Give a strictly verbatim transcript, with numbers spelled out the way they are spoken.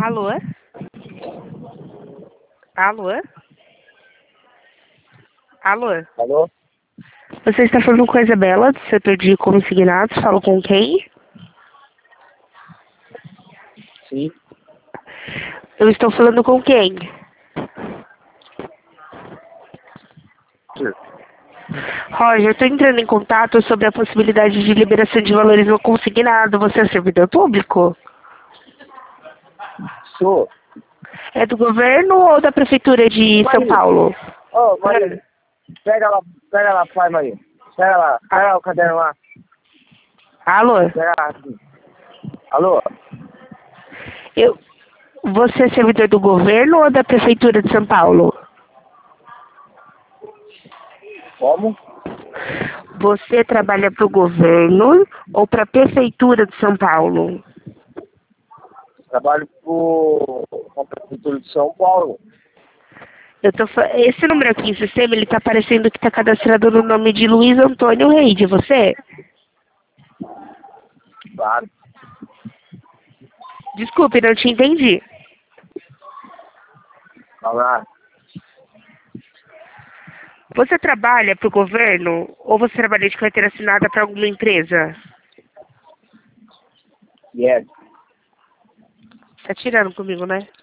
Alô? Alô? Alô? Alô? Você está falando com a Isabela, do setor de consignados. Falo com quem? Sim. Eu estou falando com quem? Roger, eu estou entrando em contato sobre a possibilidade de liberação de valores no consignado. Você é servidor público? Sou. É do governo ou da prefeitura de São Maria. Paulo? Ô, Maria, pega lá, pega lá, pai, Maria. Pega lá, pega lá o caderno lá. Alô? Pega lá. Aqui. Alô? Eu... Você é servidor do governo ou da prefeitura de São Paulo? Como? Você trabalha para o governo ou para a prefeitura de São Paulo? Trabalho pro com a prefeitura de São Paulo. Eu tô fa... Esse número aqui em sistema, ele tá parecendo que tá cadastrado no nome de Luiz Antônio Reide, você? Claro. Desculpe, não te entendi. Falar. Você trabalha para o governo ou você trabalha de carteira assinada para alguma empresa? Yes. Tá tirando comigo, né?